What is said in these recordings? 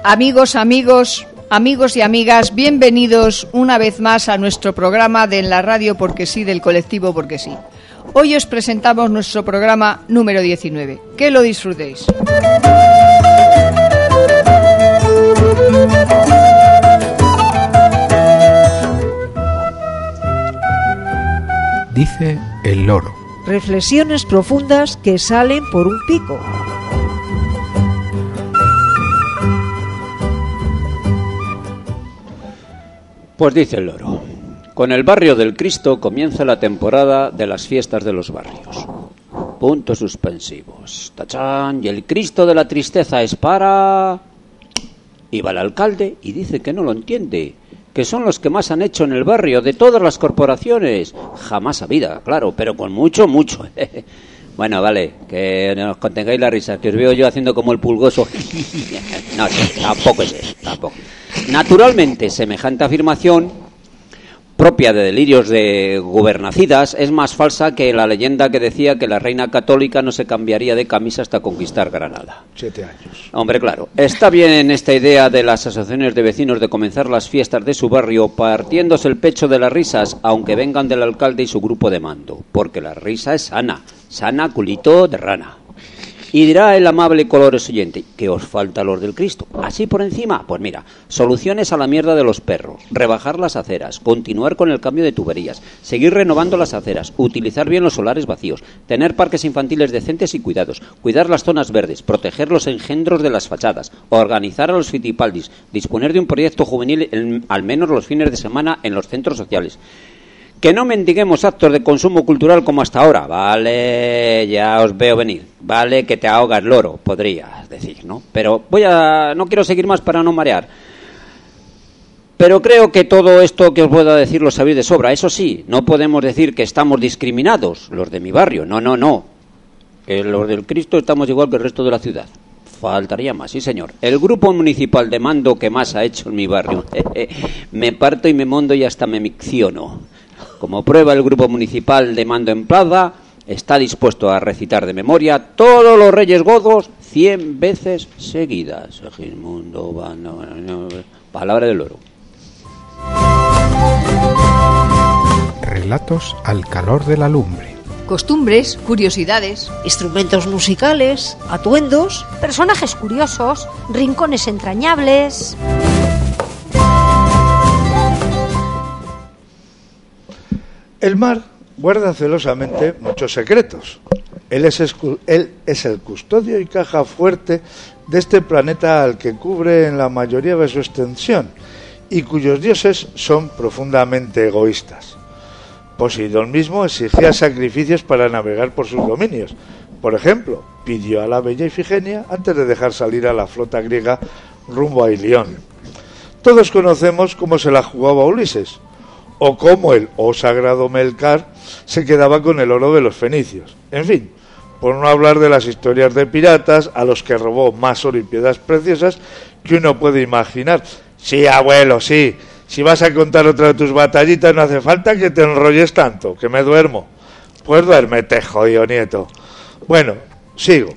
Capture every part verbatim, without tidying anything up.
Amigos, amigos, amigos y amigas, bienvenidos una vez más a nuestro programa de En la Radio Porque Sí del colectivo Porque Sí. Hoy os presentamos nuestro programa número diecinueve. Que lo disfrutéis. Dice el loro. Reflexiones profundas que salen por un pico. Pues dice el loro. Con el barrio del Cristo comienza la temporada de las fiestas de los barrios. Puntos suspensivos. Tachán. Y el Cristo de la tristeza es para... Y va el alcalde y dice que no lo entiende, que son los que más han hecho en el barrio de todas las corporaciones. Jamás habida, claro, pero con mucho, mucho. Bueno, vale, que nos contengáis la risa, que os veo yo haciendo como el pulgoso. No, tampoco es eso, tampoco. Naturalmente, semejante afirmación, propia de delirios de gubernacidas, es más falsa que la leyenda que decía que la reina católica no se cambiaría de camisa hasta conquistar Granada. Siete años. Hombre, claro. Está bien esta idea de las asociaciones de vecinos de comenzar las fiestas de su barrio partiéndose el pecho de las risas, aunque vengan del alcalde y su grupo de mando, porque la risa es sana, sana culito de rana. Y dirá el amable Colores oyente, que os falta los del Cristo. Así por encima, pues mira, soluciones a la mierda de los perros, rebajar las aceras, continuar con el cambio de tuberías, seguir renovando las aceras, utilizar bien los solares vacíos, tener parques infantiles decentes y cuidados, cuidar las zonas verdes, proteger los engendros de las fachadas, organizar a los fitipaldis, disponer de un proyecto juvenil en, al menos los fines de semana en los centros sociales. Que no mendiguemos actos de consumo cultural como hasta ahora. Vale, ya os veo venir. Vale, que te ahogas loro, podrías decir, ¿no? Pero voy a... no quiero seguir más para no marear. Pero creo que todo esto que os puedo decir lo sabéis de sobra. Eso sí, no podemos decir que estamos discriminados, los de mi barrio. No, no, no. Que los del Cristo estamos igual que el resto de la ciudad. Faltaría más, sí señor. El grupo municipal de mando que más ha hecho en mi barrio. Me parto y me mondo y hasta me micciono. Como prueba, el grupo municipal de mando en Plaza está dispuesto a recitar de memoria todos los Reyes Godos cien veces seguidas. Segismundo, palabra del loro. Relatos al calor de la lumbre. Costumbres, curiosidades, Instrumentos musicales, atuendos. Personajes curiosos, rincones entrañables. El mar guarda celosamente muchos secretos. Él es, escu- él es el custodio y caja fuerte de este planeta al que cubre en la mayoría de su extensión y cuyos dioses son profundamente egoístas. Poseidón mismo exigía sacrificios para navegar por sus dominios. Por ejemplo, pidió a la bella Ifigenia antes de dejar salir a la flota griega rumbo a Ilión. Todos conocemos cómo se la jugaba Ulises, o cómo el oh sagrado Melcar se quedaba con el oro de los fenicios. En fin, por no hablar de las historias de piratas a los que robó más oro y piedras preciosas que uno puede imaginar. Sí, abuelo, sí. Si vas a contar otra de tus batallitas no hace falta que te enrolles tanto, que me duermo. Pues duérmete, jodido nieto. Bueno, sigo.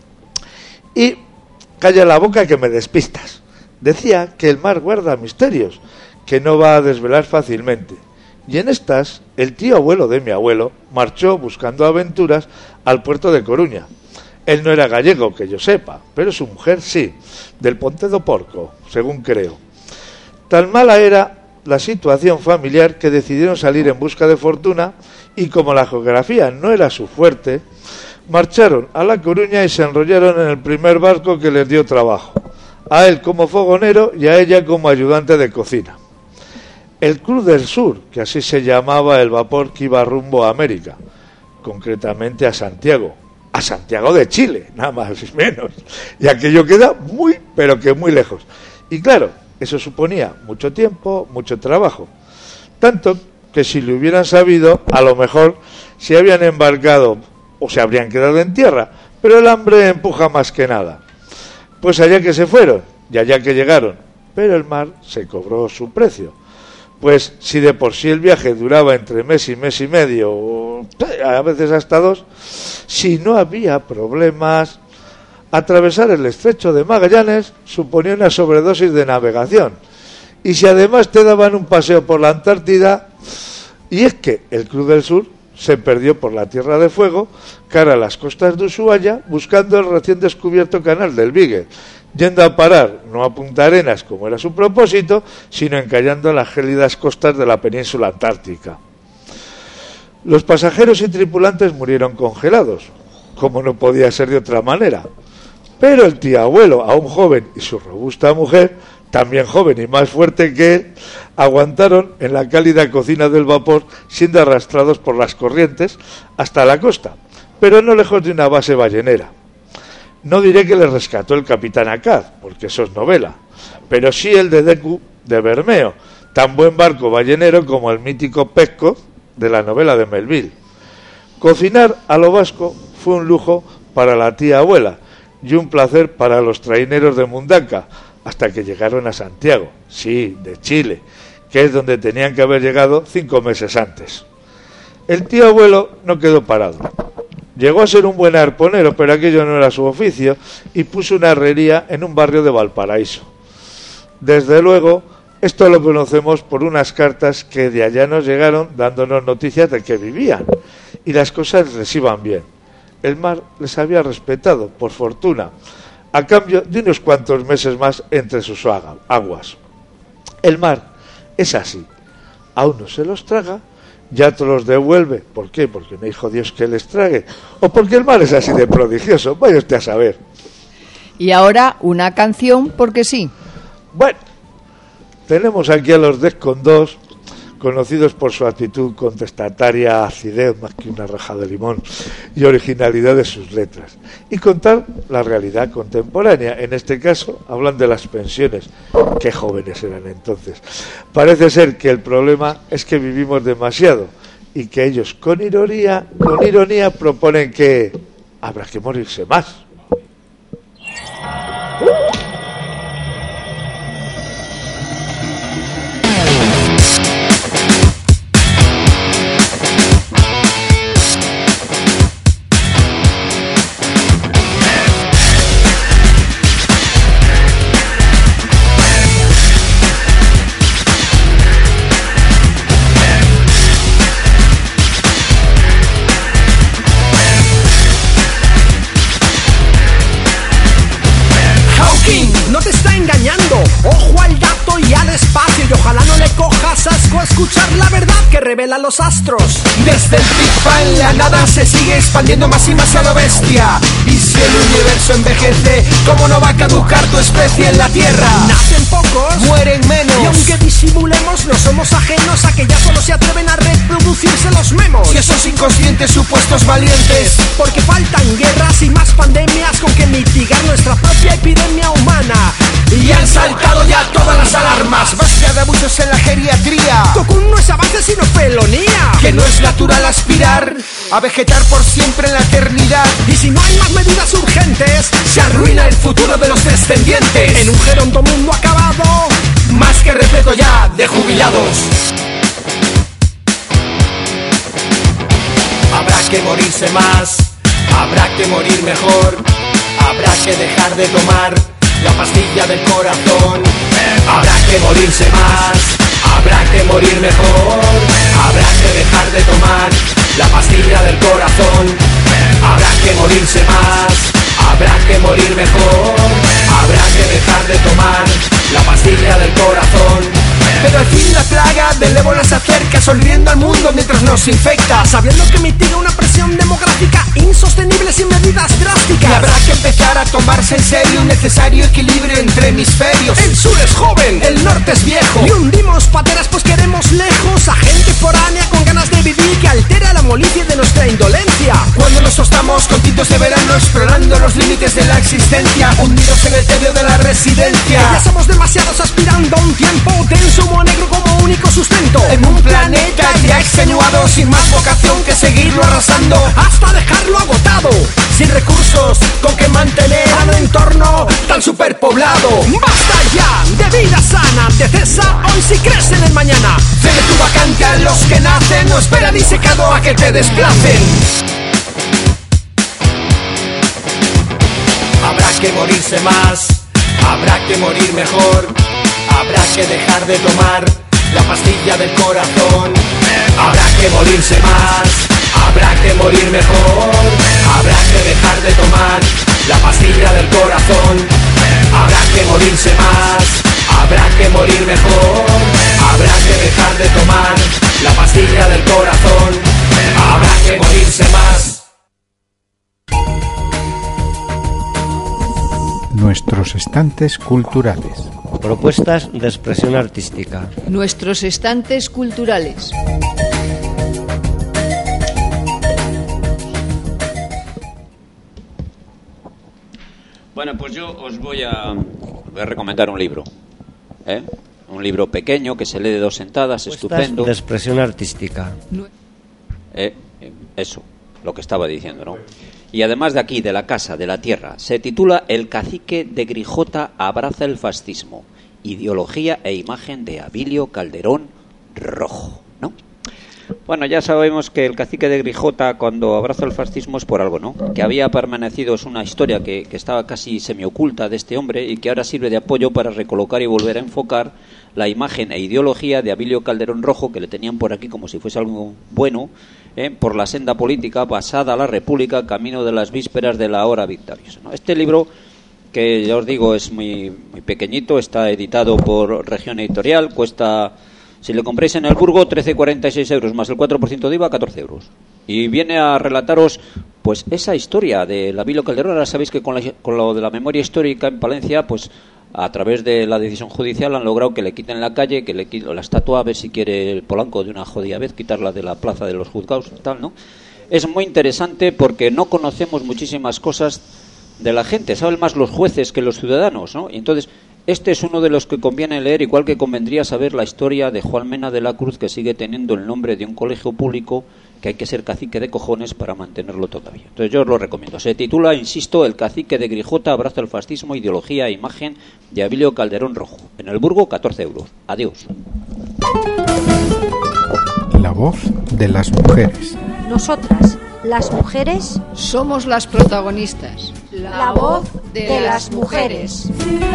Y calla la boca que me despistas. Decía que el mar guarda misterios que no va a desvelar fácilmente. Y en estas, el tío abuelo de mi abuelo marchó buscando aventuras al puerto de Coruña. Él no era gallego, que yo sepa, pero su mujer sí, del Ponte do Porco, según creo. Tan mala era la situación familiar que decidieron salir en busca de fortuna y como la geografía no era su fuerte, marcharon a La Coruña y se enrollaron en el primer barco que les dio trabajo, a él como fogonero y a ella como ayudante de cocina. El Cruz del Sur, que así se llamaba el vapor que iba rumbo a América, concretamente a Santiago, a Santiago de Chile, nada más y menos, y aquello queda muy, pero que muy lejos. Y claro, eso suponía mucho tiempo, mucho trabajo, tanto que si lo hubieran sabido, a lo mejor se habían embarcado o se habrían quedado en tierra, pero el hambre empuja más que nada. Pues allá que se fueron, y allá que llegaron, pero el mar se cobró su precio. Pues si de por sí el viaje duraba entre mes y mes y medio, a veces hasta dos, si no había problemas, atravesar el estrecho de Magallanes suponía una sobredosis de navegación. Y si además te daban un paseo por la Antártida, y es que el Club del Sur se perdió por la Tierra de Fuego, cara a las costas de Ushuaia, buscando el recién descubierto canal del Beagle, yendo a parar no a Punta Arenas, como era su propósito, sino encallando en las gélidas costas de la península antártica. Los pasajeros y tripulantes murieron congelados, como no podía ser de otra manera, pero el tío abuelo, aún joven, y su robusta mujer, también joven y más fuerte que él, aguantaron en la cálida cocina del vapor, siendo arrastrados por las corrientes hasta la costa, pero no lejos de una base ballenera. No diré que les rescató el capitán Acaz, porque eso es novela, pero sí el de Deku de Bermeo, tan buen barco ballenero como el mítico Pesco de la novela de Melville. Cocinar a lo vasco fue un lujo para la tía abuela y un placer para los traineros de Mundaca, hasta que llegaron a Santiago, sí, de Chile, que es donde tenían que haber llegado cinco meses antes. El tío abuelo no quedó parado. Llegó a ser un buen arponero, pero aquello no era su oficio, y puso una herrería en un barrio de Valparaíso. Desde luego, esto lo conocemos por unas cartas que de allá nos llegaron dándonos noticias de que vivían, y las cosas les iban bien. El mar les había respetado, por fortuna, a cambio de unos cuantos meses más entre sus aguas. El mar es así, a unos se los traga, ya otros los devuelve. ¿Por qué? Porque no dijo Dios que les trague, o porque el mar es así de prodigioso, vaya usted a saber. Y ahora una canción, porque sí. Bueno, tenemos aquí a los Defcon dos, conocidos por su actitud contestataria, acidez más que una raja de limón, y originalidad de sus letras, y contar la realidad contemporánea. En este caso hablan de las pensiones. Qué jóvenes eran entonces. Parece ser que el problema es que vivimos demasiado, y que ellos con ironía, con ironía proponen que habrá que morirse más. Escuchar la verdad que revela los astros. Desde el Big Bang la nada se sigue expandiendo más y más a lo bestia. Y si el universo envejece, ¿cómo no va a caducar tu especie en la Tierra? Nacen pocos, mueren menos, y aunque disimulemos no somos ajenos a que ya solo se atreven a reproducirse los memos. Y esos inconscientes supuestos valientes, porque faltan guerras y más pandemias con que mitigar nuestra propia epidemia humana. Y han saltado ya todas las alarmas, basta de abusos en la geriatría. Cocoon no es avance sino felonía. Que no es natural aspirar a vegetar por siempre en la eternidad. Y si no hay más medidas urgentes, se arruina el futuro de los descendientes. En un geronto mundo acabado, más que repleto ya de jubilados. Habrá que morirse más, habrá que morir mejor, habrá que dejar de tomar la pastilla del corazón. Habrá que morirse más, habrá que morir mejor, habrá que dejar de tomar la pastilla del corazón. Habrá que morirse más, habrá que morir mejor, habrá que dejar de tomar la pastilla del corazón. Pero al fin la plaga del ébola se acerca, sonriendo al mundo mientras nos infecta, sabiendo que mitiga una presión demográfica insostenible sin medidas drásticas. Y habrá que empezar a tomarse en serio un necesario equilibrio entre hemisferios. El sur es joven, el norte es viejo, y hundimos pateras pues queremos lejos a gente foránea con ganas de vivir que altera la molicie de nuestra indolencia. Cuando nos tostamos con tintos de verano explorando los límites de la existencia, hundidos en el tedio de la residencia. Que ya somos demasiados aspirando a un tiempo denso, humo negro como único sustento, en un planeta ya extenuado, sin más vocación que seguirlo arrasando hasta dejarlo agotado, sin recursos con que mantener a un entorno tan superpoblado. Basta ya de vida sana, te cesa hoy si crees en el mañana. Cede tu vacante a los que nacen, no espera disecado a que te desplacen. Habrá que morirse más, habrá que morir mejor, habrá que dejar de tomar la pastilla del corazón. Habrá que morirse más, habrá que morir mejor, habrá que dejar de tomar la pastilla del corazón. Habrá que morirse más, habrá que morir mejor, habrá que dejar de tomar la pastilla del corazón. Habrá que morirse más. Nuestros estantes culturales. Propuestas de expresión artística. Nuestros estantes culturales. Bueno, pues yo os voy a, voy a recomendar un libro, ¿eh? Un libro pequeño que se lee de dos sentadas, Propuestas estupendo. de expresión artística. Eh, eso, lo que estaba diciendo, ¿no? Y además de aquí, de la casa, de la tierra, se titula El cacique de Grijota abraza el fascismo, ideología e imagen de Abilio Calderón Rojo, ¿no? Bueno, ya sabemos que el cacique de Grijota, cuando abraza el fascismo, es por algo, ¿no? Que había permanecido, es una historia que, que estaba casi semioculta de este hombre y que ahora sirve de apoyo para recolocar y volver a enfocar la imagen e ideología de Abilio Calderón Rojo, que le tenían por aquí como si fuese algo bueno, ¿eh? Por la senda política pasada a la República, camino de las vísperas de la hora victoriosa, ¿no? Este libro, que ya os digo es muy, muy pequeñito, está editado por Región Editorial, cuesta... Si le compráis en el Burgo, trece cuarenta y seis euros, más el cuatro por ciento de I V A, catorce euros. Y viene a relataros pues esa historia de Abilio Calderón. Ahora sabéis que con, la, con lo de la memoria histórica en Palencia, pues a través de la decisión judicial han logrado que le quiten la calle, que le quiten la estatua, a ver si quiere el Polanco de una jodida vez, quitarla de la plaza de los juzgados y tal, ¿no? Es muy interesante porque no conocemos muchísimas cosas de la gente, saben más los jueces que los ciudadanos, ¿no? Y entonces... Este es uno de los que conviene leer, igual que convendría saber la historia de Juan Mena de la Cruz, que sigue teniendo el nombre de un colegio público que hay que ser cacique de cojones para mantenerlo todavía. Entonces yo os lo recomiendo. Se titula, insisto, El cacique de Grijota abraza el fascismo, ideología e imagen de Abilio Calderón Rojo. En el Burgo, catorce euros. Adiós. La voz de las mujeres. Nosotras, las mujeres, Somos las protagonistas. la voz de las mujeres.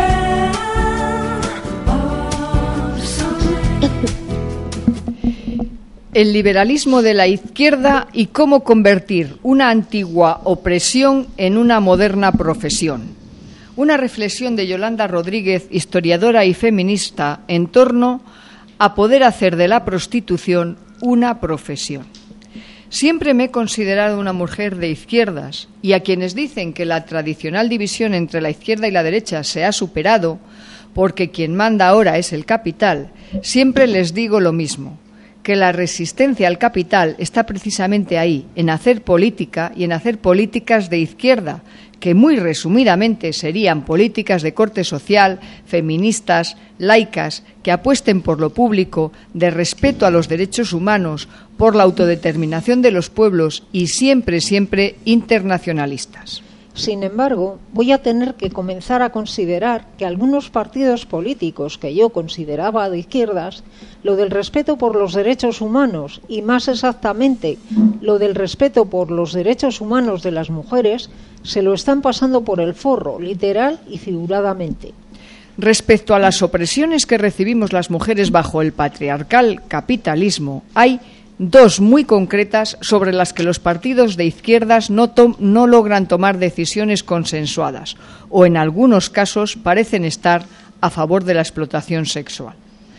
El liberalismo de la izquierda y cómo convertir una antigua opresión en una moderna profesión. Una reflexión de Yolanda Rodríguez, historiadora y feminista, en torno a poder hacer de la prostitución una profesión. Siempre me he considerado una mujer de izquierdas y a quienes dicen que la tradicional división entre la izquierda y la derecha se ha superado porque quien manda ahora es el capital, siempre les digo lo mismo, que la resistencia al capital está precisamente ahí, en hacer política y en hacer políticas de izquierda, que muy resumidamente serían políticas de corte social, feministas, laicas, que apuesten por lo público, de respeto a los derechos humanos, por la autodeterminación de los pueblos y siempre, siempre internacionalistas. Sin embargo, voy a tener que comenzar a considerar que algunos partidos políticos que yo consideraba de izquierdas, lo del respeto por los derechos humanos y más exactamente lo del respeto por los derechos humanos de las mujeres, se lo están pasando por el forro, literal y figuradamente. Respecto a las opresiones que recibimos las mujeres bajo el patriarcal capitalismo, hay dos muy concretas sobre las que los partidos de izquierdas no, no logran tomar decisiones consensuadas o en algunos casos parecen estar a favor de la explotación sexual.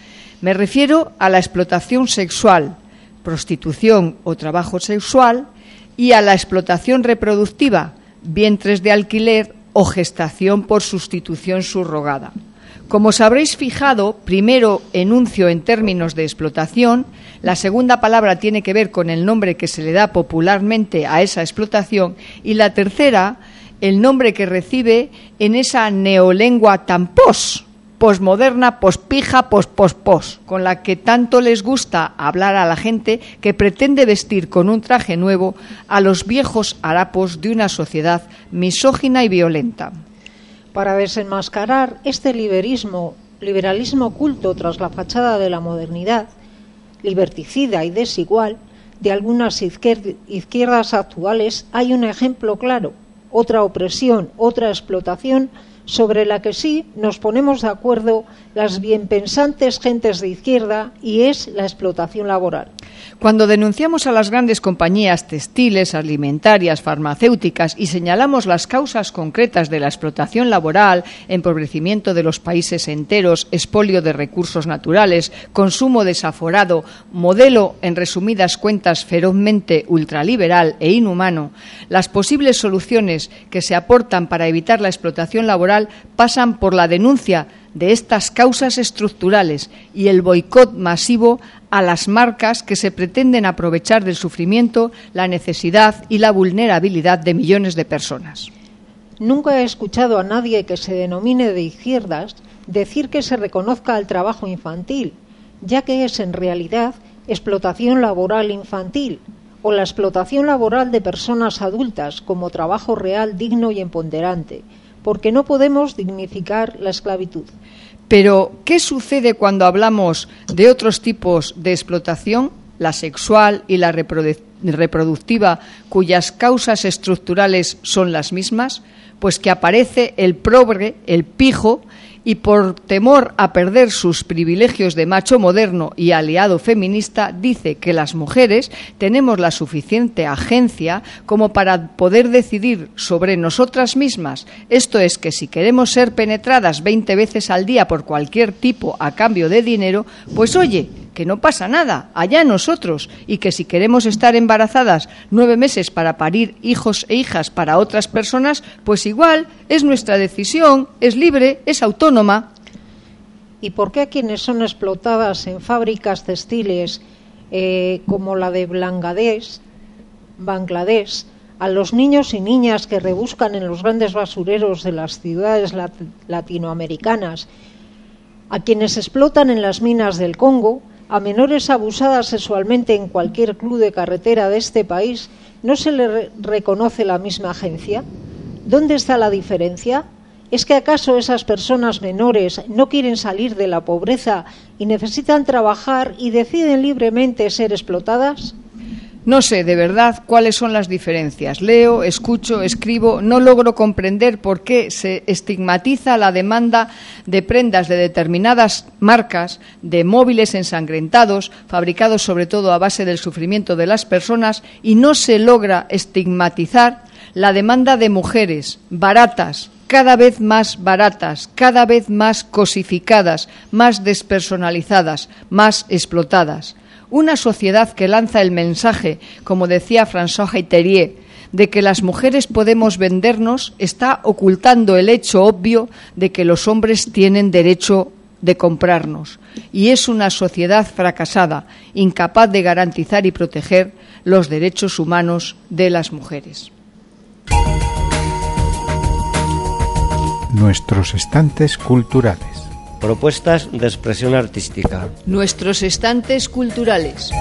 Me refiero a la explotación sexual, prostitución o trabajo sexual y a la explotación reproductiva, vientres de alquiler o gestación por sustitución subrogada. Como os habréis fijado, primero enuncio en términos de explotación, la segunda palabra tiene que ver con el nombre que se le da popularmente a esa explotación y la tercera, el nombre que recibe en esa neolengua tan pos, posmoderna, pospija, pos, pos, pos, con la que tanto les gusta hablar a la gente que pretende vestir con un traje nuevo a los viejos harapos de una sociedad misógina y violenta. Para desenmascarar este liberismo, liberalismo oculto tras la fachada de la modernidad, liberticida y desigual, de algunas izquierdas actuales, hay un ejemplo claro, otra opresión, otra explotación, sobre la que sí nos ponemos de acuerdo las bienpensantes gentes de izquierda, y es la explotación laboral. Cuando denunciamos a las grandes compañías textiles, alimentarias, farmacéuticas y señalamos las causas concretas de la explotación laboral, empobrecimiento de los países enteros, expolio de recursos naturales, consumo desaforado, modelo, en resumidas cuentas, ferozmente ultraliberal e inhumano, las posibles soluciones que se aportan para evitar la explotación laboral pasan por la denuncia de estas causas estructurales y el boicot masivo a las marcas que se pretenden aprovechar del sufrimiento, la necesidad y la vulnerabilidad de millones de personas. Nunca he escuchado a nadie que se denomine de izquierdas decir que se reconozca al trabajo infantil, ya que es en realidad explotación laboral infantil, o la explotación laboral de personas adultas como trabajo real, digno y empoderante, porque no podemos dignificar la esclavitud. Pero, ¿qué sucede cuando hablamos de otros tipos de explotación, la sexual y la reprodu- reproductiva, cuyas causas estructurales son las mismas? Pues que aparece el progre, el pijo, y por temor a perder sus privilegios de macho moderno y aliado feminista, dice que las mujeres tenemos la suficiente agencia como para poder decidir sobre nosotras mismas. Esto es, que si queremos ser penetradas veinte veces al día por cualquier tipo a cambio de dinero, pues oye, que no pasa nada, allá nosotros, y que si queremos estar embarazadas nueve meses para parir hijos e hijas para otras personas, pues igual, es nuestra decisión, es libre, es autónoma. ¿Y por qué a quienes son explotadas en fábricas textiles eh, como la de Bangladesh, Bangladesh, a los niños y niñas que rebuscan en los grandes basureros de las ciudades lat- latinoamericanas, a quienes explotan en las minas del Congo, a menores abusadas sexualmente en cualquier club de carretera de este país, no se le re- reconoce la misma agencia? ¿Dónde está la diferencia? ¿Es que acaso esas personas menores no quieren salir de la pobreza y necesitan trabajar y deciden libremente ser explotadas? No sé, de verdad, cuáles son las diferencias. Leo, escucho, escribo, no logro comprender por qué se estigmatiza la demanda de prendas de determinadas marcas, de móviles ensangrentados, fabricados sobre todo a base del sufrimiento de las personas, y no se logra estigmatizar la demanda de mujeres baratas, cada vez más baratas, cada vez más cosificadas, más despersonalizadas, más explotadas. Una sociedad que lanza el mensaje, como decía François Heiterier, de que las mujeres podemos vendernos, está ocultando el hecho obvio de que los hombres tienen derecho de comprarnos. Y es una sociedad fracasada, incapaz de garantizar y proteger los derechos humanos de las mujeres. Nuestros estantes culturales. Propuestas de expresión artística. Nuestros estantes culturales.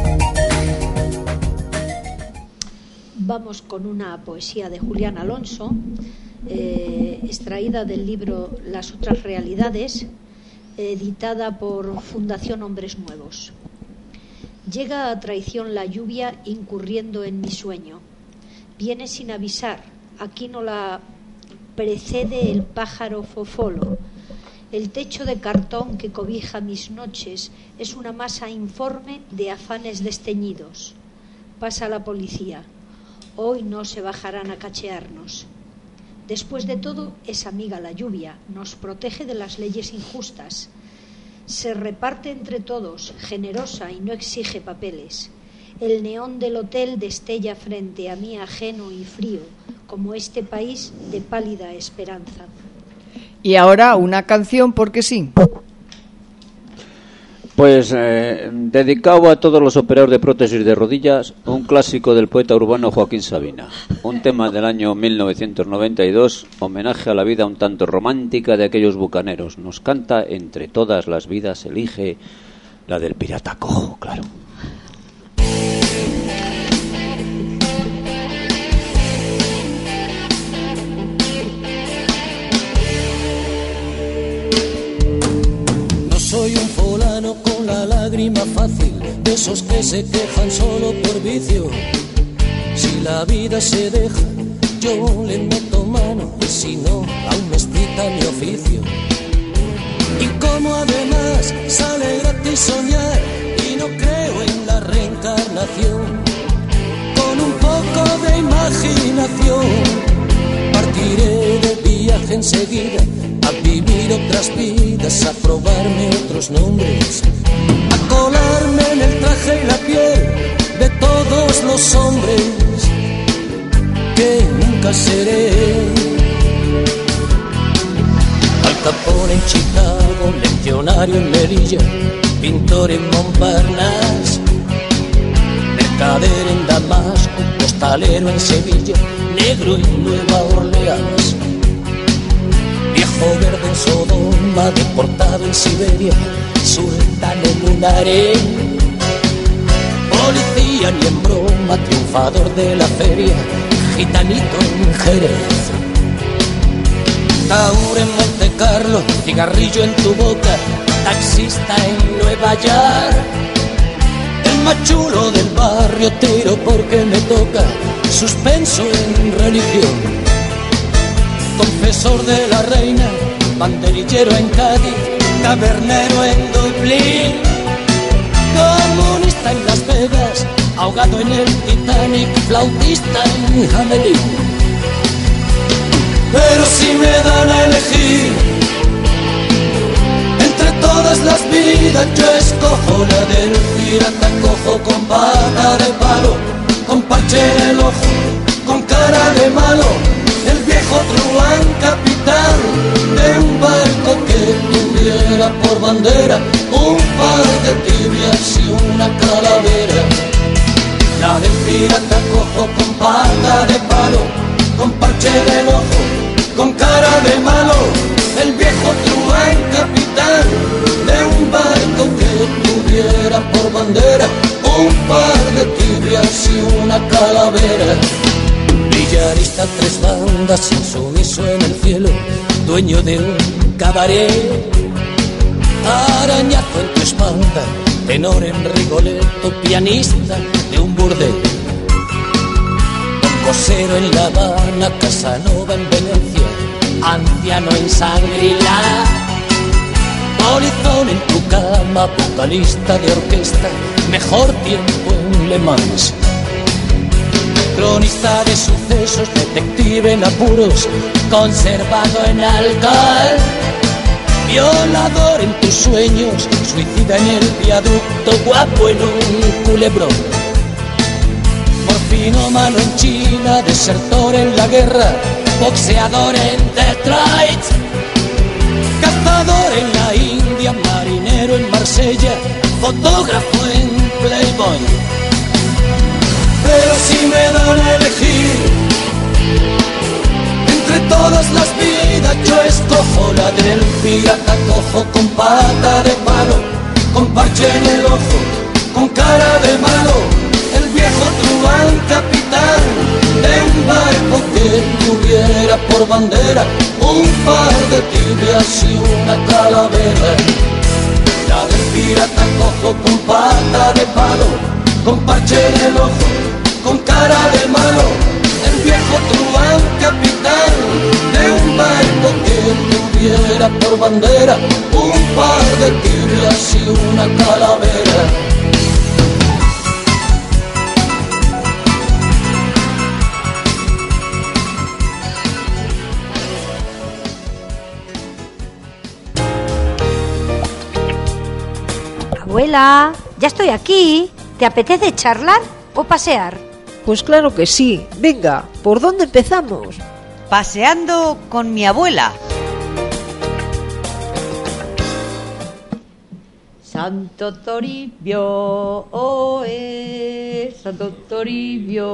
Vamos con una poesía de Julián Alonso, eh, extraída del libro Las otras realidades, editada por Fundación Hombres Nuevos. Llega a traición la lluvia incurriendo en mi sueño. Viene sin avisar, aquí no la precede el pájaro fofolo. El techo de cartón que cobija mis noches es una masa informe de afanes desteñidos. Pasa la policía. Hoy no se bajarán a cachearnos. Después de todo, es amiga la lluvia, nos protege de las leyes injustas. Se reparte entre todos, generosa y no exige papeles. El neón del hotel destella frente a mí ajeno y frío, como este país de pálida esperanza. Y ahora una canción porque sí. Pues eh, dedicado a todos los operadores de prótesis de rodillas, un clásico del poeta urbano Joaquín Sabina, un tema del año mil novecientos noventa y dos, homenaje a la vida un tanto romántica de aquellos bucaneros. Nos canta Entre todas las vidas elige la del pirata cojo, claro. Soy un fulano con la lágrima fácil, de esos que se quejan solo por vicio. Si la vida se deja yo le meto mano, y si no, aún me excita mi oficio. Y como además sale gratis soñar, y no creo en la reencarnación, con un poco de imaginación partiré de viaje enseguida, a vivir otras vidas, a probarme otros nombres, a colarme en el traje y la piel de todos los hombres que nunca seré. Al Capone en Chicago, leccionario en Melilla, pintor en Montparnasse, mercader en Damasco, costalero en Sevilla, negro en Nueva Orleans, viejo verde en Sodoma, deportado en Siberia, sultán en un harén, policía ni en broma, triunfador de la feria, gitanito en Jerez, taur en Monte Carlo, cigarrillo en tu boca, taxista en Nueva York, el más chulo del barrio, tiro porque me toca, suspenso en religión, confesor de la reina, banderillero en Cádiz, tabernero en Dublín, comunista en Las Vegas, ahogado en el Titanic, flautista en Hamelin. Pero si me dan a elegir entre todas las vidas, yo escojo la del pirata cojo, con pata de palo, con parche en el ojo, con cara de malo, el viejo truán capitán de un barco que tuviera por bandera un par de tibias y una calavera. La del pirata cojo, con pata de palo, con parche en el ojo, con cara de malo, el viejo truán capitán de un barco que tuviera por bandera un par de tibias y una calavera. Villarista tres bandas, insumiso en el cielo, dueño de un cabaret, arañazo en tu espalda, tenor en Rigoletto, pianista de un burdel, cosero en La Habana, Casanova en Venecia, anciano en Shangri-La, polizón en tu cama, vocalista de orquesta, mejor tiempo en Le Mans, cronista de sucesos, detective en apuros, conservado en alcohol, violador en tus sueños, suicida en el viaducto, guapo en un culebrón, morfinómano en China, desertor en la guerra, boxeador en Detroit, cazador en la India, marinero en Marsella, fotógrafo en Playboy. Pero si me dan a elegir entre todas las vidas, yo escojo la del pirata cojo, con pata de palo, con parche en el ojo, con cara de malo, el viejo truán capitán de un barco que tuviera por bandera un par de tibias y una calavera. La del pirata cojo, con pata de palo, con parche en el ojo, con cara de malo, el viejo truán capitán de un barco que tuviera por bandera un par de tibias y una calavera. Abuela, ya estoy aquí. ¿Te apetece charlar o pasear? Pues claro que sí. Venga, ¿por dónde empezamos? Paseando con mi abuela. Santo Toribio, oe, Santo Toribio,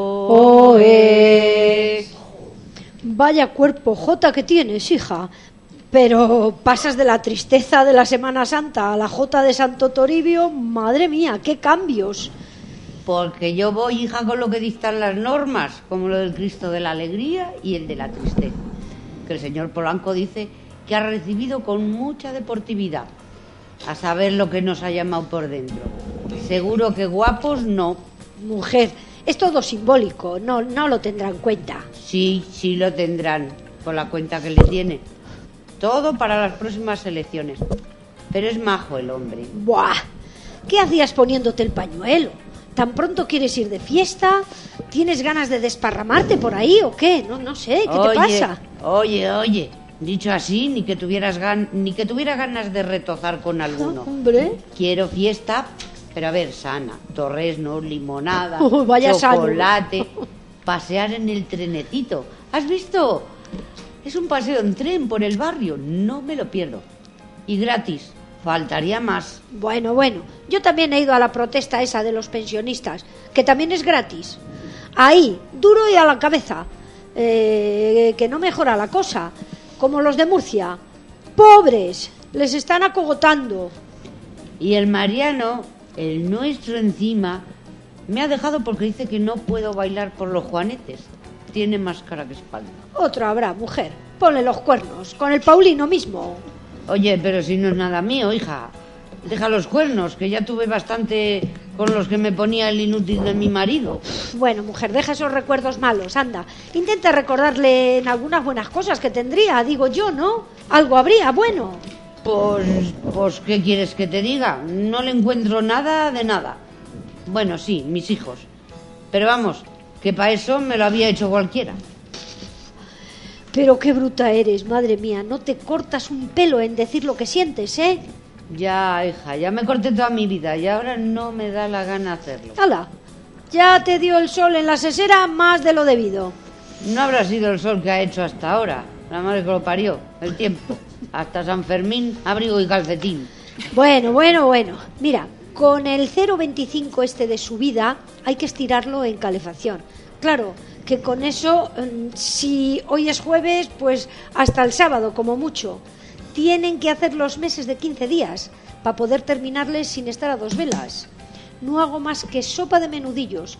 oe. Vaya cuerpo jota que tienes, hija. Pero pasas de la tristeza de la Semana Santa a la jota de Santo Toribio, madre mía, qué cambios. Porque yo voy, hija, con lo que dictan las normas, como lo del Cristo de la Alegría y el de la Tristeza, que el señor Polanco dice que ha recibido con mucha deportividad, a saber lo que nos ha llamado por dentro. Seguro que guapos no. Mujer, es todo simbólico, no, no lo tendrán en cuenta. Sí, sí lo tendrán, con la cuenta que le tiene. Todo para las próximas elecciones. Pero es majo el hombre. Buah, ¿qué hacías poniéndote el pañuelo? ¿Tan pronto quieres ir de fiesta? ¿Tienes ganas de desparramarte por ahí o qué? No, no sé, ¿qué oye, te pasa? Oye, oye, dicho así, ni que tuvieras gan ni que tuviera ganas de retozar con alguno. Ah, hombre. Quiero fiesta, pero a ver, sana. Torresno, limonada, Oh, vaya chocolate, sano. Pasear en el trenecito. ¿Has visto? Es un paseo en tren por el barrio, no me lo pierdo. Y gratis. Faltaría más. Bueno, bueno, yo también he ido a la protesta esa de los pensionistas, que también es gratis. Ahí, duro y a la cabeza, eh, que no mejora la cosa, como los de Murcia. Pobres, les están acogotando. Y el Mariano, el nuestro encima, me ha dejado porque dice que no puedo bailar por los juanetes. Tiene más cara que espalda. Otro habrá, mujer. Ponle los cuernos, con el Paulino mismo. Oye, pero si no es nada mío, hija. Deja los cuernos, que ya tuve bastante con los que me ponía el inútil de mi marido. Bueno, mujer, deja esos recuerdos malos, anda. Intenta recordarle en algunas buenas cosas que tendría, digo yo, ¿no? Algo habría, bueno. Pues, pues, ¿qué quieres que te diga? No le encuentro nada de nada. Bueno, sí, mis hijos. Pero vamos, que para eso me lo había hecho cualquiera. Pero qué bruta eres, madre mía. No te cortas un pelo en decir lo que sientes, ¿eh? Ya, hija, ya me corté toda mi vida y ahora no me da la gana hacerlo. ¡Hala! Ya te dio el sol en la sesera más de lo debido. No habrá sido el sol que ha hecho hasta ahora. La madre que lo parió, el tiempo. Hasta San Fermín, abrigo y calcetín. Bueno, bueno, bueno. Mira, con el cero coma veinticinco este de subida hay que estirarlo en calefacción. Claro, que con eso, si hoy es jueves, pues hasta el sábado como mucho. Tienen que hacer los meses de quince días para poder terminarles sin estar a dos velas. No hago más que sopa de menudillos.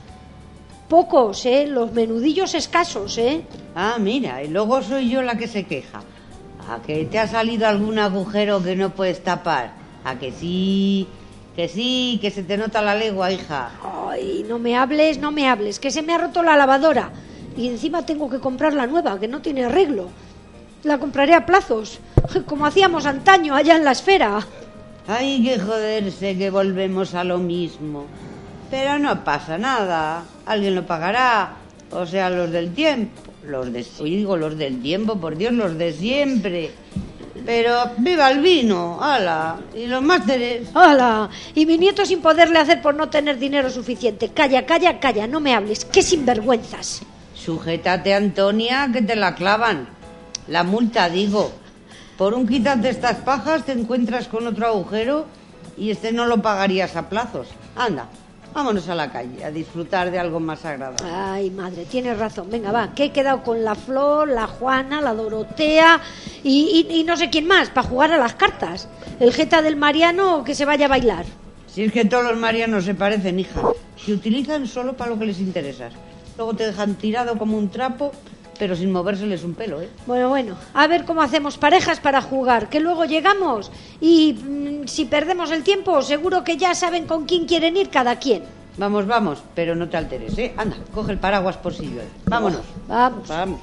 Pocos, ¿eh? Los menudillos escasos, ¿eh? Ah, mira, y luego soy yo la que se queja. ¿A que te ha salido algún agujero que no puedes tapar? ¿A que sí? Que sí, que se te nota la legua, hija. Ay, no me hables, no me hables, que se me ha roto la lavadora. Y encima tengo que comprar la nueva, que no tiene arreglo. La compraré a plazos, como hacíamos antaño allá en la esfera. Ay, que joderse, que volvemos a lo mismo. Pero no pasa nada, alguien lo pagará. O sea, los del tiempo. Los de, hoy digo los del tiempo, por Dios, los de siempre. Pero viva el vino, ala, y los másteres. Ala, y mi nieto sin poderle hacer por no tener dinero suficiente. Calla, calla, calla, no me hables, qué sinvergüenzas. Sujétate, Antonia, que te la clavan. La multa, digo. Por un quítate estas pajas te encuentras con otro agujero y este no lo pagarías a plazos. Anda, vámonos a la calle a disfrutar de algo más agradable. Ay, madre, tienes razón. Venga, va, que he quedado con la Flor, la Juana, la Dorotea y, y, y no sé quién más para jugar a las cartas. El jeta del Mariano que se vaya a bailar. Si es que todos los marianos se parecen, hija. Se utilizan solo para lo que les interesa. Luego te dejan tirado como un trapo, pero sin movérseles un pelo, ¿eh? Bueno, bueno, a ver cómo hacemos parejas para jugar, que luego llegamos y mmm, si perdemos el tiempo, seguro que ya saben con quién quieren ir cada quien. Vamos, vamos, pero no te alteres, ¿eh? Anda, coge el paraguas por si llueve. Vámonos. Vamos. Vamos.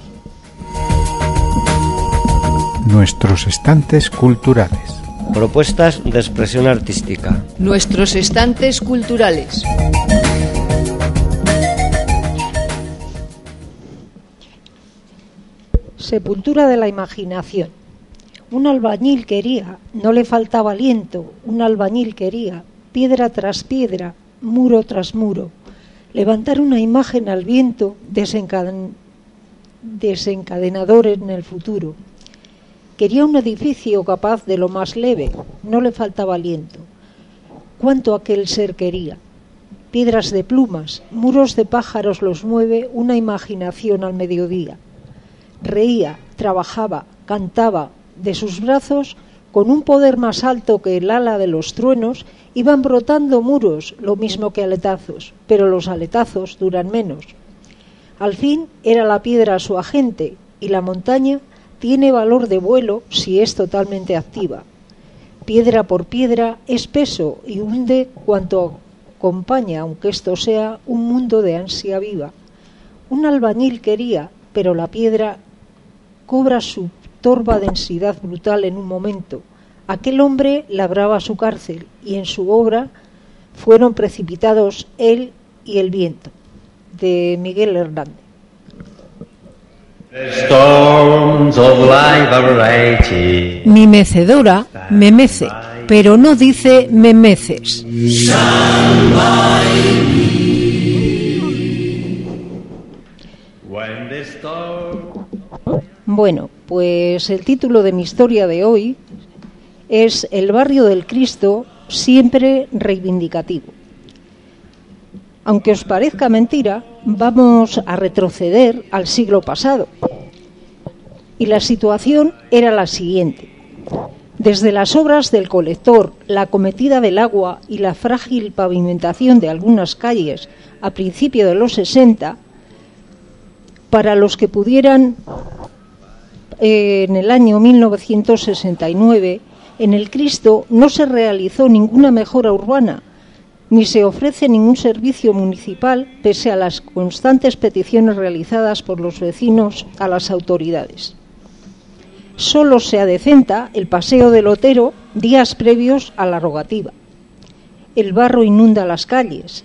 Nuestros estantes culturales. Propuestas de expresión artística. Nuestros estantes culturales. Sepultura de la imaginación. Un albañil quería, no le faltaba aliento, un albañil quería, piedra tras piedra, muro tras muro, levantar una imagen al viento desencaden... desencadenador en el futuro. Quería un edificio capaz de lo más leve, no le faltaba aliento. ¿Cuánto aquel ser quería? Piedras de plumas, muros de pájaros los mueve una imaginación al mediodía. Reía, trabajaba, cantaba, de sus brazos, con un poder más alto que el ala de los truenos, iban brotando muros, lo mismo que aletazos, pero los aletazos duran menos. Al fin era la piedra su agente, y la montaña tiene valor de vuelo si es totalmente activa. Piedra por piedra es peso y hunde cuanto acompaña, aunque esto sea un mundo de ansia viva. Un albañil quería, pero la piedra cobra su torva densidad brutal en un momento. Aquel hombre labraba su cárcel y en su obra fueron precipitados él y el viento, de Miguel Hernández. Mi mecedora me mece, pero no dice me meces. Bueno, pues el título de mi historia de hoy es El barrio del Cristo, siempre reivindicativo. Aunque os parezca mentira, vamos a retroceder al siglo pasado. Y la situación era la siguiente. Desde las obras del colector, la acometida del agua y la frágil pavimentación de algunas calles a principios de los sesenta, para los que pudieran, eh, en el año mil novecientos sesenta y nueve, en el Cristo no se realizó ninguna mejora urbana, ni se ofrece ningún servicio municipal, pese a las constantes peticiones realizadas por los vecinos a las autoridades. Solo se adecenta el paseo del Otero días previos a la rogativa. El barro inunda las calles,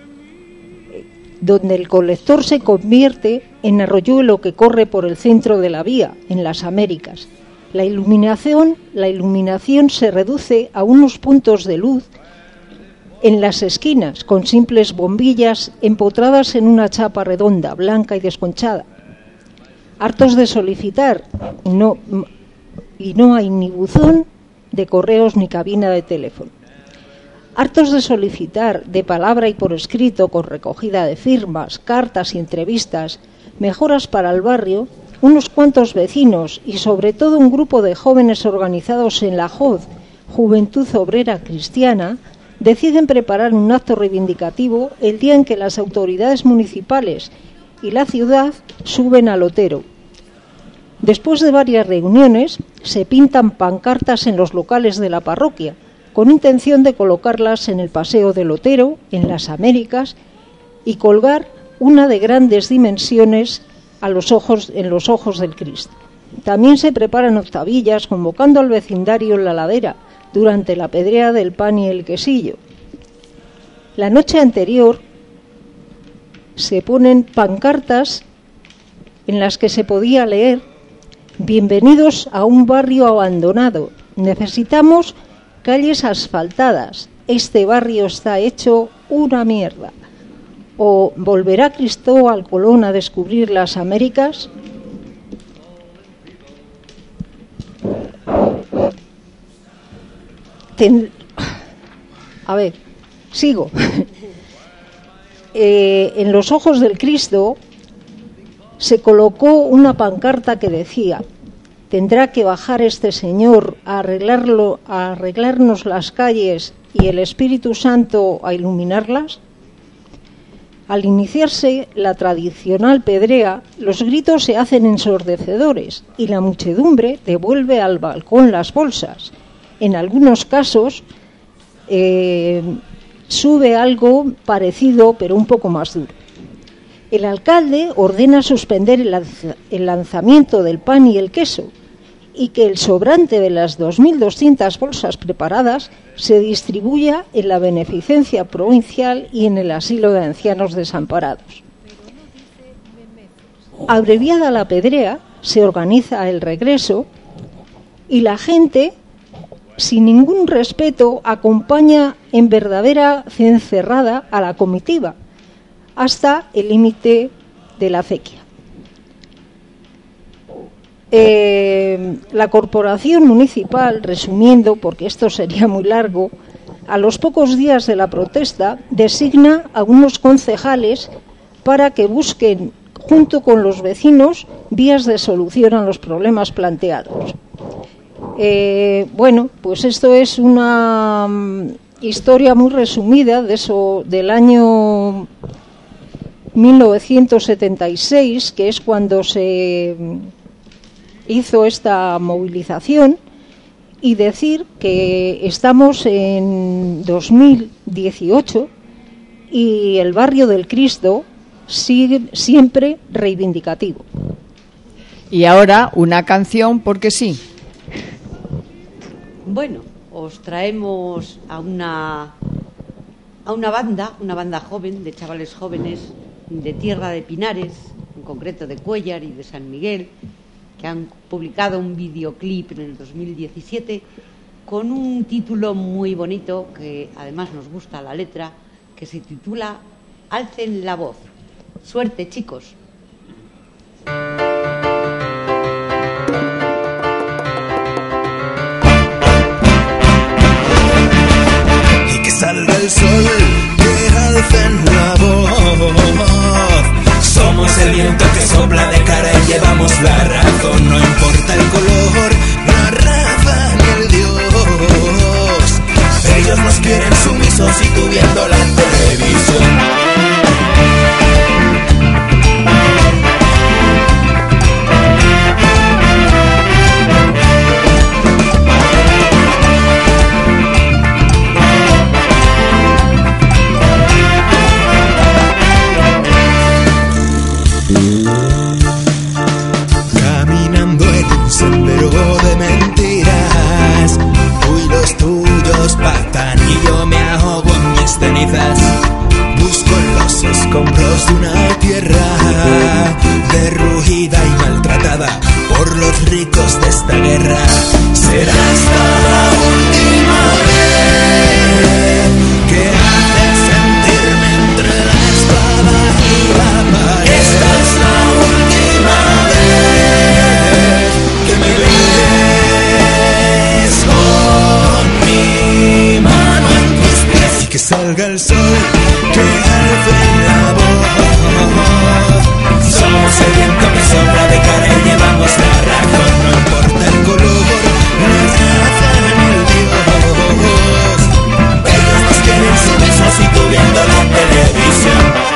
donde el colector se convierte en arroyuelo que corre por el centro de la vía, en las Américas. La iluminación, la iluminación se reduce a unos puntos de luz en las esquinas, con simples bombillas empotradas en una chapa redonda, blanca y desconchada. Hartos de solicitar, no, y no hay ni buzón de correos ni cabina de teléfono. Hartos de solicitar de palabra y por escrito, con recogida de firmas, cartas y entrevistas, mejoras para el barrio, unos cuantos vecinos y sobre todo un grupo de jóvenes organizados en la J O D, Juventud Obrera Cristiana, deciden preparar un acto reivindicativo el día en que las autoridades municipales y la ciudad suben al Otero. Después de varias reuniones, se pintan pancartas en los locales de la parroquia, con intención de colocarlas en el paseo del Otero, en las Américas, y colgar una de grandes dimensiones a los ojos, en los ojos del Cristo. También se preparan octavillas convocando al vecindario en la ladera durante la pedrea del pan y el quesillo. La noche anterior se ponen pancartas en las que se podía leer: bienvenidos a un barrio abandonado, necesitamos calles asfaltadas, este barrio está hecho una mierda. ¿O volverá Cristóbal Colón a descubrir las Américas? Ten... A ver, sigo. eh, en los ojos del Cristo se colocó una pancarta que decía: tendrá que bajar este señor a arreglarlo, a arreglarnos las calles y el Espíritu Santo a iluminarlas. Al iniciarse la tradicional pedrea, los gritos se hacen ensordecedores y la muchedumbre devuelve al balcón las bolsas. En algunos casos eh, sube algo parecido, pero un poco más duro. El alcalde ordena suspender el, lanz- el lanzamiento del pan y el queso y que el sobrante de las dos mil doscientas bolsas preparadas se distribuya en la beneficencia provincial y en el asilo de ancianos desamparados. Abreviada la pedrea, se organiza el regreso y la gente, sin ningún respeto, acompaña en verdadera cencerrada a la comitiva hasta el límite de la acequia. Eh, la corporación municipal, resumiendo, porque esto sería muy largo, a los pocos días de la protesta designa a unos concejales para que busquen, junto con los vecinos, vías de solución a los problemas planteados. Eh, bueno, pues esto es una um, historia muy resumida de eso, del año mil novecientos setenta y seis, que es cuando se hizo esta movilización, y decir que estamos en dos mil dieciocho y el barrio del Cristo sigue siempre reivindicativo. Y ahora una canción porque sí. Bueno, os traemos a una a una banda, una banda joven, de chavales jóvenes de Tierra de Pinares, en concreto de Cuéllar y de San Miguel, que han publicado un videoclip en el dos mil diecisiete con un título muy bonito, que además nos gusta la letra, que se titula Alcen la voz. Suerte, chicos. Y que salga el sol, que alcen la voz. Somos el viento que sopla de cara y llevamos la razón. No importa el color, la raza ni el dios. Ellos nos quieren sumisos y tú viendo la televisión. Caminando en un sendero de mentiras, tú y los tuyos pactan y yo me ahogo en mis cenizas. Busco en los escombros de una tierra derruida y maltratada por los ricos de esta guerra. Será esta la última vez que haces sentirme entre la espada y la pared. Esta es la última vez que me ves con mi mano en tus pies. Y que salga el sol, que alce la voz. Somos el viento que sopla de cara y llevamos la razón. No importa el color, la raza ni el dios. Ellos nos quieren sumisos y tú viendo la televisión.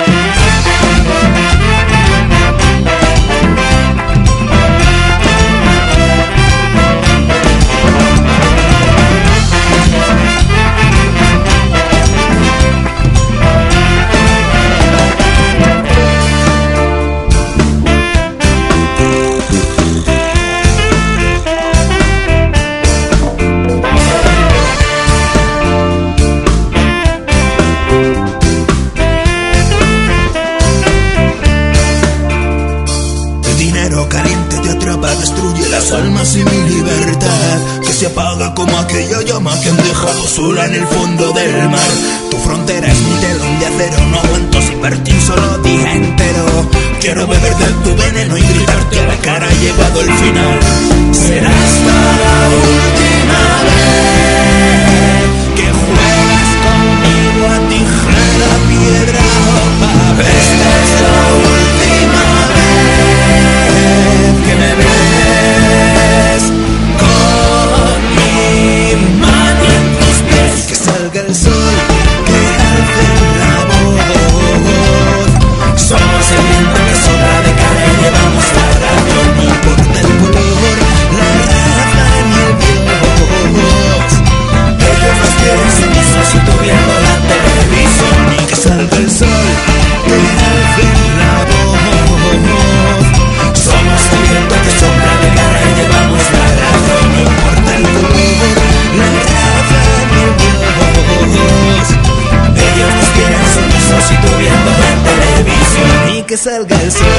Destruye las almas y mi libertad, que se apaga como aquella llama que han dejado sola en el fondo del mar. Tu frontera es mi telón de acero, no aguanto sin verte un solo día entero. Quiero beber de tu veneno y gritarte a la cara, ha llegado el final. Será hasta la última vez que juegues conmigo a tijera, piedra o papel. Esta es la última vez que me ves con mi mano en tus pies. Que salga el sol, que alce la voz. Somos el viento que sopla de cara y llevamos la razón. No importa el color, la raza ni el dios. Ellos nos quieren sumisos y tú viendo la televisión. Y que salga el sol, que alce la voz. Somos el viento que sopla de cara y llevamos la razón. No importa el color, la raza ni el dios. Ellos nos quieren sumisos y tú viendo la televisión. Y que salga el sol.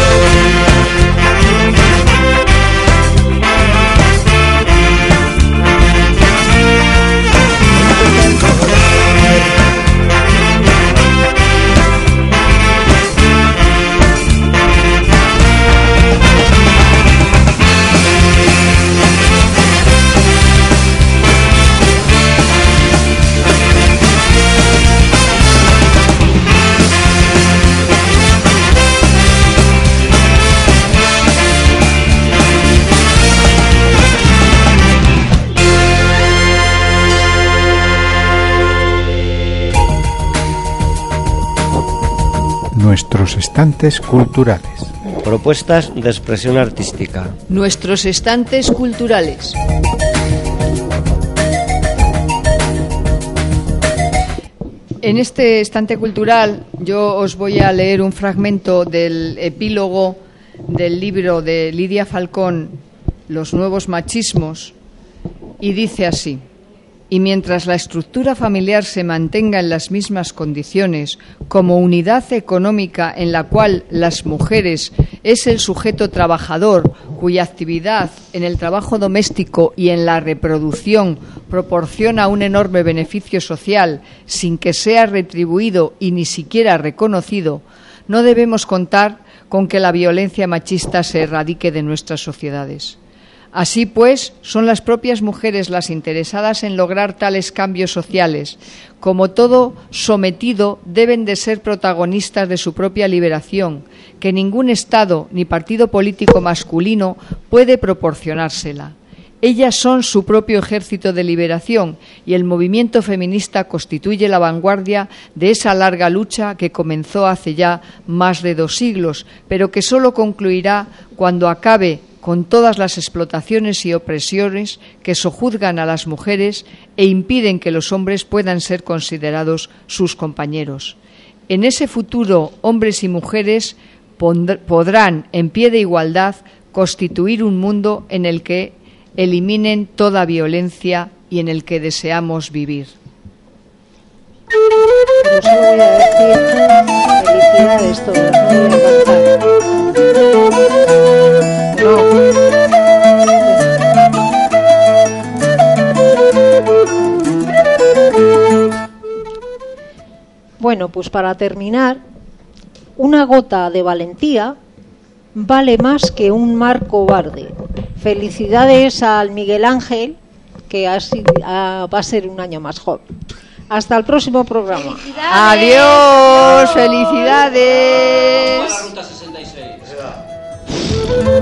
Nuestros estantes culturales. Propuestas de expresión artística. Nuestros estantes culturales. En este estante cultural yo os voy a leer un fragmento del epílogo del libro de Lidia Falcón, Los nuevos machismos, y dice así: y mientras la estructura familiar se mantenga en las mismas condiciones, como unidad económica en la cual las mujeres es el sujeto trabajador, cuya actividad en el trabajo doméstico y en la reproducción proporciona un enorme beneficio social sin que sea retribuido y ni siquiera reconocido, no debemos contar con que la violencia machista se erradique de nuestras sociedades. Así pues, son las propias mujeres las interesadas en lograr tales cambios sociales. Como todo sometido, deben de ser protagonistas de su propia liberación, que ningún Estado ni partido político masculino puede proporcionársela. Ellas son su propio ejército de liberación y el movimiento feminista constituye la vanguardia de esa larga lucha que comenzó hace ya más de dos siglos, pero que solo concluirá cuando acabe con todas las explotaciones y opresiones que sojuzgan a las mujeres e impiden que los hombres puedan ser considerados sus compañeros. En ese futuro, hombres y mujeres podrán, en pie de igualdad, constituir un mundo en el que eliminen toda violencia y en el que deseamos vivir. Pero solo voy a decir felicidades todas, no voy a cantar. No. Bueno, pues para terminar, una gota de valentía vale más que un mar cobarde. Felicidades al Miguel Ángel, que ha sido, ha, va a ser un año más joven. Hasta el próximo programa. ¡Felicidades! ¡Adiós! ¡Felicidades! Ruta sesenta y seis.